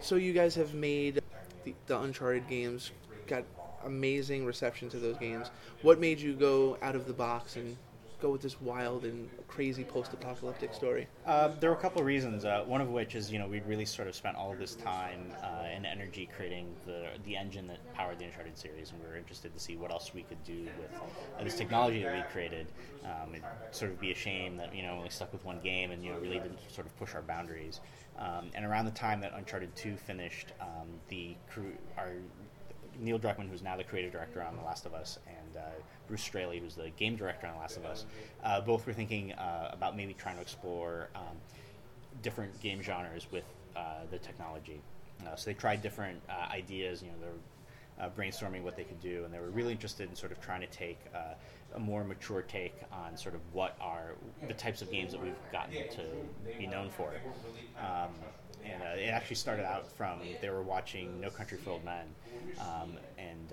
So you guys have made the Uncharted games, got amazing reception to those games. What made you go out of the box and go with this wild and crazy post-apocalyptic story? There were a couple of reasons. One of which is, we'd really sort of spent all of this time and energy creating the engine that powered the Uncharted series, and we were interested to see what else we could do with this technology that we created. It'd sort of be a shame that we only stuck with one game and really didn't sort of push our boundaries. And around the time that Uncharted 2 finished, our Neil Druckmann, who's now the creative director on The Last of Us, and Bruce Straley, who's the game director on The Last of Us, both were thinking about maybe trying to explore different game genres with the technology. So they tried different ideas. They were brainstorming what they could do, and they were really interested in sort of trying to take a more mature take on sort of what are the types of games that we've gotten to be known for. And it actually started out from they were watching No Country for Old Men, and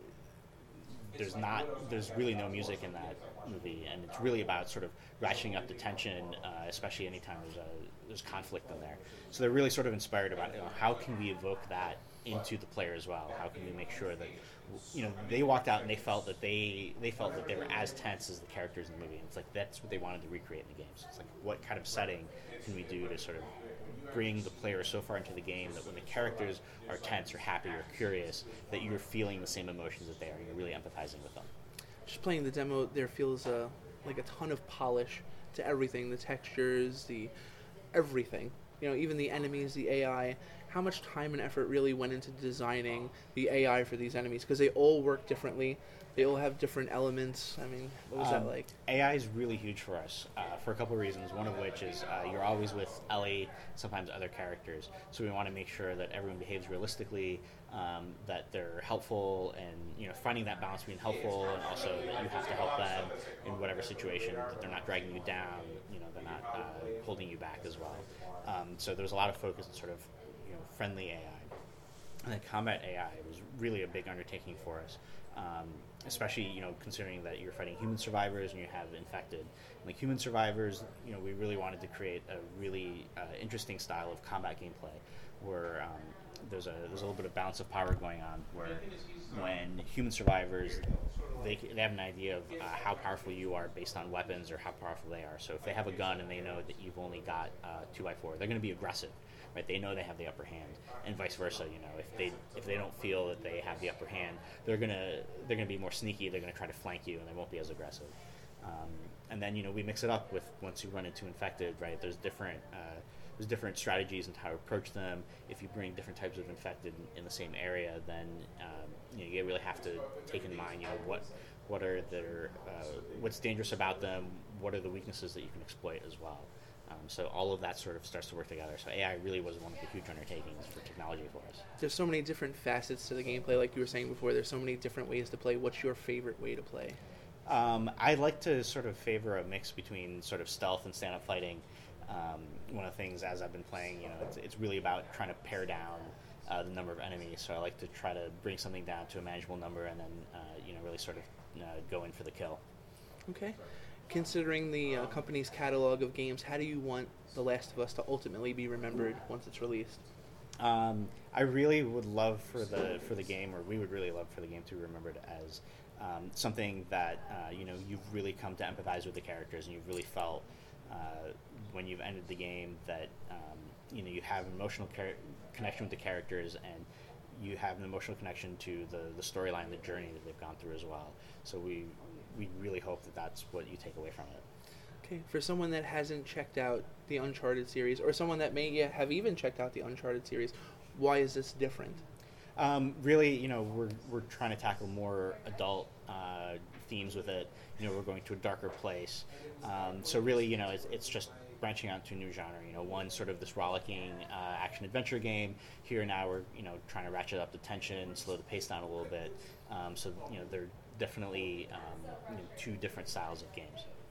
there's really no music in that movie, and it's really about sort of ratcheting up the tension, especially anytime there's conflict in there. So they're really sort of inspired about how can we evoke that into the player as well? How can we make sure that they walked out and they felt that they were as tense as the characters in the movie. And it's like that's what they wanted to recreate in the games. It's like what kind of setting can we do to sort of bring the player so far into the game that when the characters are tense or happy or curious, that you're feeling the same emotions that they are. You're really empathizing with them. Just playing the demo there feels like a ton of polish to everything, the textures, the everything. Even the enemies, the AI. How much time and effort really went into designing the AI for these enemies? Because they all work differently. They all have different elements. I mean, what was that like? AI is really huge for us for a couple of reasons. One of which is you're always with Ellie, sometimes other characters. So we want to make sure that everyone behaves realistically, that they're helpful, and finding that balance between helpful and also that you have to help them in whatever situation, that they're not dragging you down, they're not holding you back as well. So there's a lot of focus on sort of friendly AI. And then combat AI was really a big undertaking for us, especially considering that you're fighting human survivors and you have infected. Like human survivors, we really wanted to create a really interesting style of combat gameplay where there's a little bit of balance of power going on, where when human survivors they have an idea of how powerful you are based on weapons or how powerful they are. So if they have a gun and they know that you've only got 2x4, they're going to be aggressive, right? They know they have the upper hand, and vice versa. If they don't feel that they have the upper hand, they're gonna be more sneaky. They're gonna try to flank you, and they won't be as aggressive. And then we mix it up with once you run into infected, right? There's different strategies and how to approach them. If you bring different types of infected in the same area, then you really have to take in mind what are their what's dangerous about them, what are the weaknesses that you can exploit as well. So all of that sort of starts to work together. So AI really was one of the huge undertakings for technology for us. There's so many different facets to the gameplay, like you were saying before. There's so many different ways to play. What's your favorite way to play? I like to sort of favor a mix between sort of stealth and stand-up fighting. One of the things as I've been playing, it's really about trying to pare down the number of enemies. So I like to try to bring something down to a manageable number and then, really sort of go in for the kill. Okay. Considering the company's catalog of games, how do you want The Last of Us to ultimately be remembered once it's released? I really would love for the game, or we would really love for the game to be remembered as something that you've really come to empathize with the characters, and you've really felt when you've ended the game that you have an emotional connection with the characters, and you have an emotional connection to the storyline, the journey that they've gone through as well. So we really hope that that's what you take away from it. Okay, for someone that hasn't checked out the Uncharted series, or someone that may have even checked out the Uncharted series, why is this different? Really, we're trying to tackle more adult themes with it. We're going to a darker place. So really, it's just branching out to a new genre. One sort of this rollicking action-adventure game. Here now we're, trying to ratchet up the tension, slow the pace down a little bit. So, they're definitely two different styles of games.